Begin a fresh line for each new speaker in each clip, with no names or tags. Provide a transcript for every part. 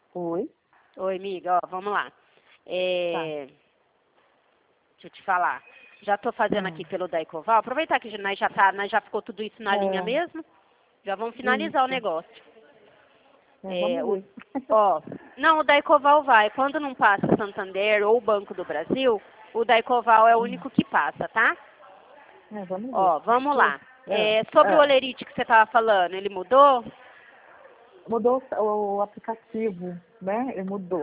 Oi?
Oi, amiga, ó, vamos lá.
Tá.
Deixa eu te falar. Já estou fazendo aqui pelo Daicoval. Aproveitar que nós já ficou tudo isso na linha mesmo. Já vamos finalizar o
Isso.
negócio.
Vamos ver.
Ó, não, o Daicoval vai. Quando não passa Santander ou o Banco do Brasil, o Daicoval é o único que passa, tá?
Vamos ver.
Ó, vamos lá. Sobre o Olerite que você estava falando, ele mudou?
Mudou o aplicativo, né? Ele mudou.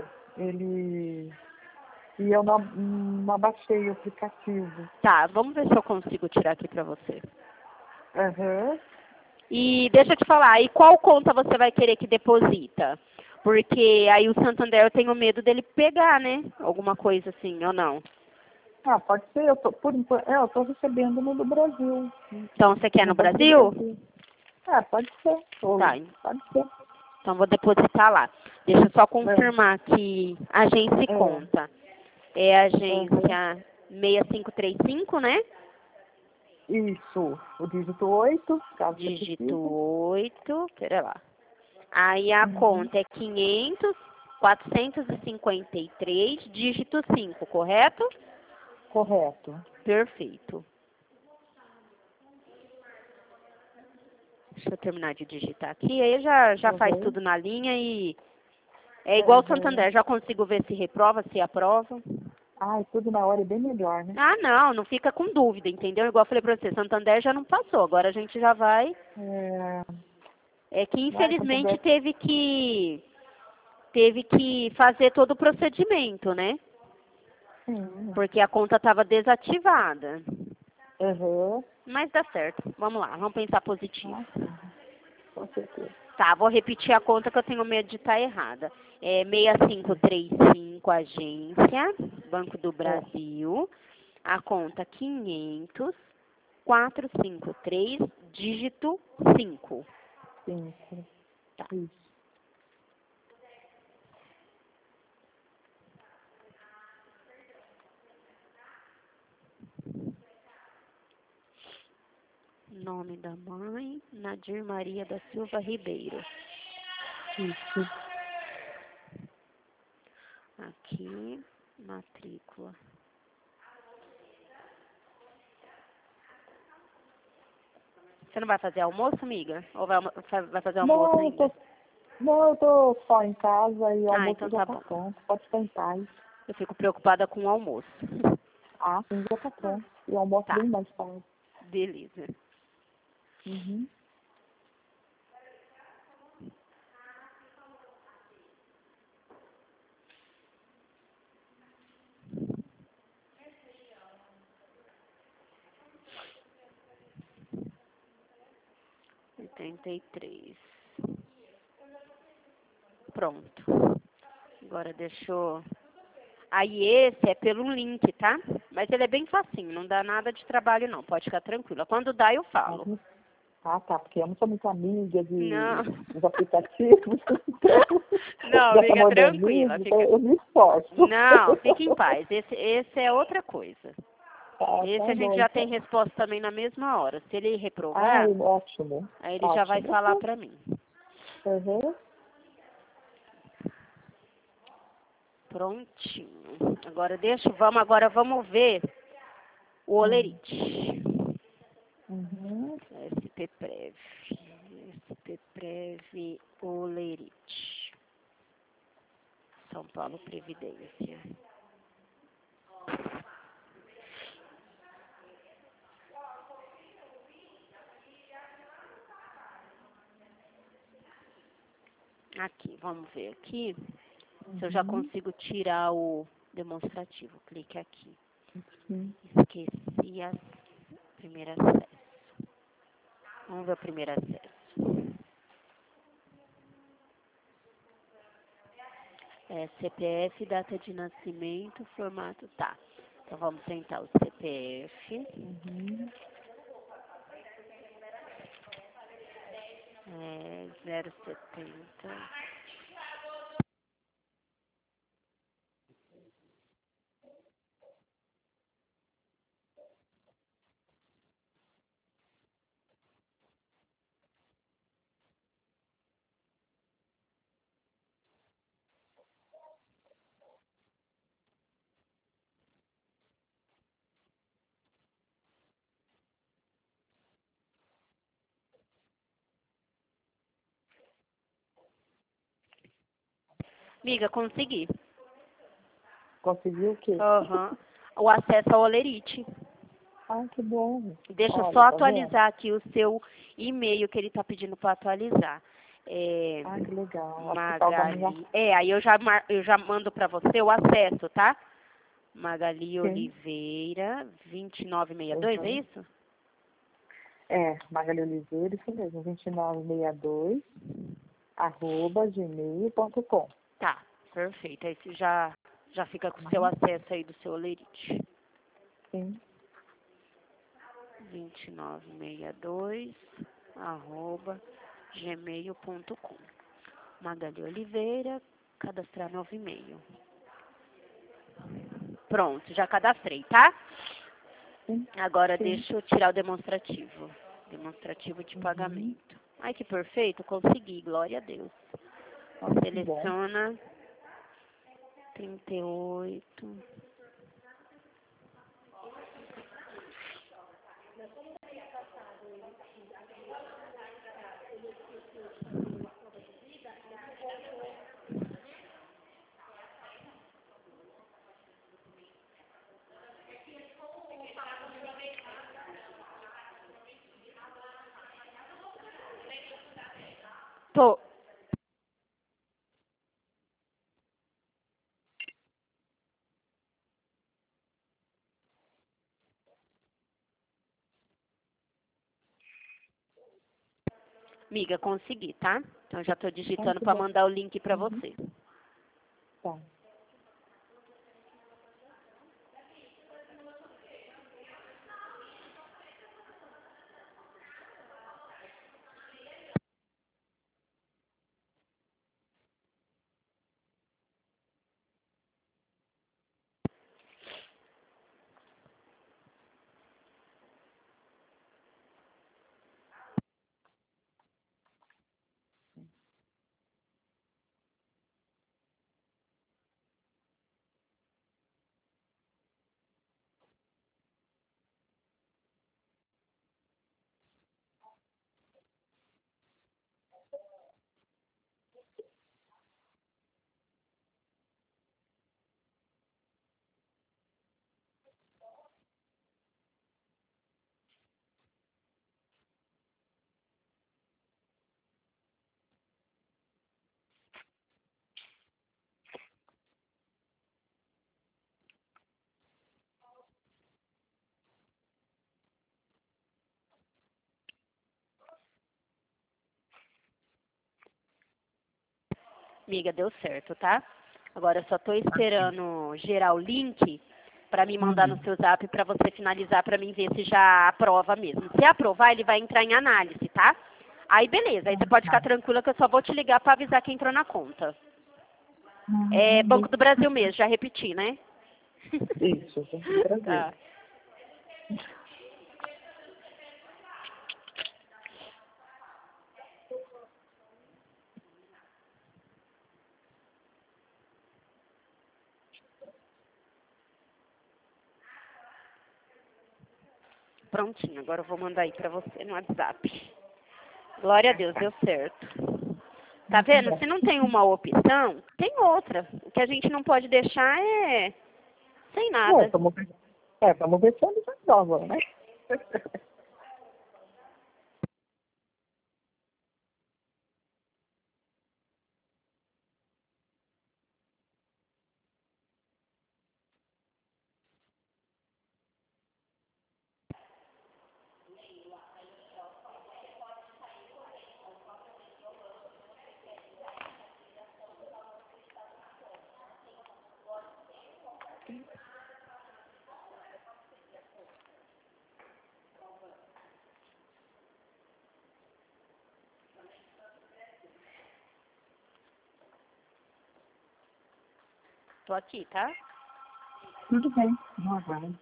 E eu não baixei o aplicativo.
Tá, vamos ver se eu consigo tirar aqui pra você.
Aham.
E deixa eu te falar, e qual conta você vai querer que deposita? Porque aí o Santander eu tenho medo dele pegar, né? Alguma coisa assim, ou não?
Pode ser. Por enquanto, eu tô recebendo no do Brasil.
Então você quer no
Banco do
Brasil?
Pode ser.
Tá,
Pode ser.
então vou depositar lá. Deixa eu só confirmar que agência e conta. É a agência 6535, né?
Isso. O dígito 8, caso você
Dígito
precise.
8, pera lá. Aí a conta é 500.453, dígito 5, correto?
Correto.
Perfeito. Deixa eu terminar de digitar aqui, aí já faz tudo na linha e é igual o Santander, já consigo ver se reprova, se aprova.
Tudo na hora é bem melhor, né?
Ah, não fica com dúvida, entendeu? Igual eu falei pra você, Santander já não passou, agora a gente já vai. É que infelizmente teve que fazer todo o procedimento, né?
Sim.
Porque a conta estava desativada.
Uhum.
Mas dá certo. Vamos lá, vamos pensar positivo.
Com certeza.
Tá, vou repetir a conta que eu tenho medo de estar errada. É 6535, agência, Banco do Brasil. A conta 500.453, dígito 5.
5.
Tá.
Isso.
Nome da mãe, Nadir Maria da Silva Ribeiro.
Isso.
Aqui, matrícula. Você não vai fazer almoço, amiga? Ou vai fazer almoço ainda?
Eu tô só em casa e o almoço
Então
já
tá
tá
bom.
pronto. Pode ficar em paz.
Eu fico preocupada com o almoço.
Sim, já tá pronto. E o almoço
Tá,
bem mais tarde.
beleza.
Uhum.
Oitenta e três. Pronto. Agora deixou. Aí esse é pelo link, tá? Mas ele é bem facinho, não dá nada de trabalho não, pode ficar tranquila. Quando dá eu falo.
Tá, porque eu não sou muito amiga
Não.
dos aplicativos.
Não,
Dessa
fica tranquila.
modernismo, então eu me esforço.
Não, fique em paz. Esse é outra coisa. Esse a gente
Bom,
já tem
então.
resposta também na mesma hora. Se ele reprovar,
Ótimo.
aí ele já vai falar pra mim.
Uhum.
Prontinho. Agora vamos ver o Olerite.
Uhum.
SPPrev Olerite. São Paulo Previdência. Aqui, vamos ver aqui. Se eu já consigo tirar o demonstrativo. Clique aqui. Esqueci a primeiro acesso. Vamos ver o primeiro acesso. CPF, data de nascimento, formato, tá. Então vamos tentar o CPF.
Uhum.
070. Miga, consegui.
Conseguiu o quê?
Aham. O acesso ao Olerite.
Ah, que bom.
Deixa eu
Olha,
só
tá
atualizar aqui o seu e-mail que ele está pedindo para atualizar.
vendo? Ah, que legal. Acho que salvamos já.
Magali. Aí eu já mando para você o acesso, tá? Magali
Sim.
Oliveira, 2962, é isso?
Magali Oliveira, isso mesmo, 2962, @gmail.com.
Tá, perfeito. Aí você já fica com o seu acesso aí do seu Olerite.
Sim.
2962, @gmail.com. Magali Oliveira, cadastrar novo e-mail. Pronto, já cadastrei, tá?
Sim.
Agora
Sim.
deixa eu tirar o demonstrativo. Demonstrativo de pagamento. Ai, que perfeito, consegui, glória a Deus.
Ah, que bom.
Seleciona 38. Tô. Miga, consegui, tá? Então já tô digitando
Que
para
bom.
mandar o link para você.
Tá.
Miga, deu certo, tá? Agora eu só tô esperando gerar o link para me mandar no seu zap para você finalizar para mim ver se já aprova mesmo. Se aprovar, ele vai entrar em análise, tá? Aí beleza, aí você pode ficar tranquila que eu só vou te ligar para avisar que entrou na conta. É Banco do Brasil mesmo, já repeti, né?
Isso, Banco do Brasil.
Tá. Prontinho, agora eu vou mandar aí pra você no WhatsApp. Glória a Deus, deu certo. Tá vendo? Se não tem uma opção, tem outra. O que a gente não pode deixar é sem nada.
Vamos ver se eles aprovam, né?
Tô aqui, tá?
Tudo bem, não aguardo.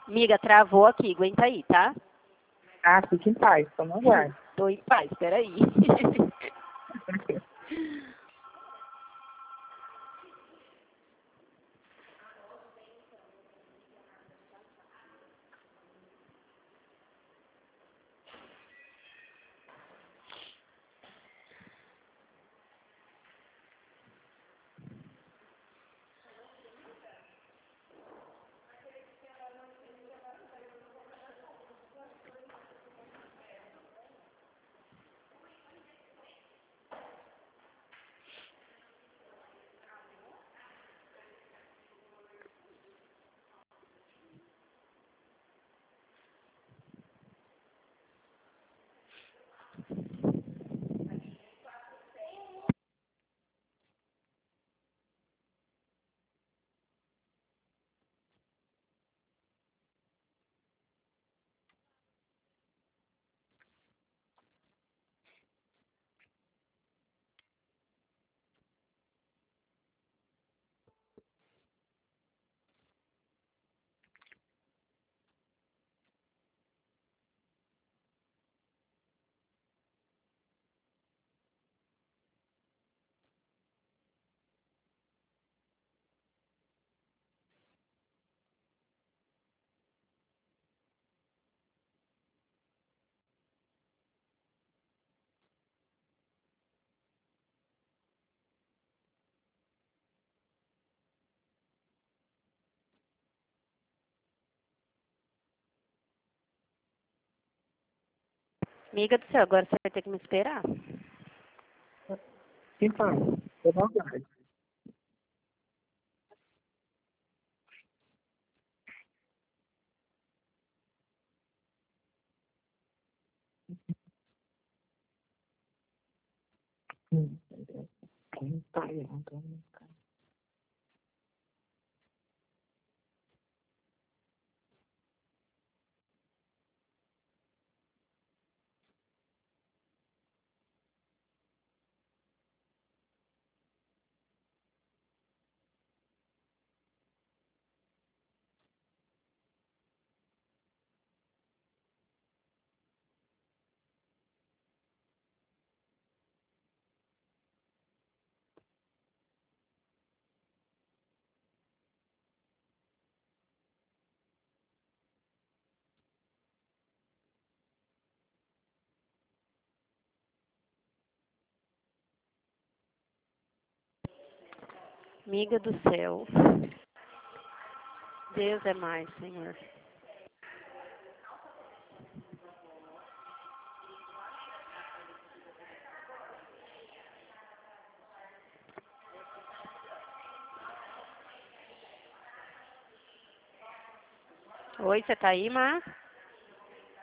Miga, travou aqui, aguenta aí, tá?
Ah, fique em paz, só não aguarde.
Tô em paz, peraí. Miga do céu, agora você vai ter que me esperar.
Fique em paz, só não aguarde. Tá, então.
Miga do céu. Deus é mais, Senhor. Oi, você tá aí, Mar?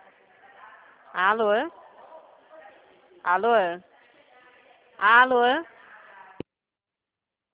Alô? Alô? Alô?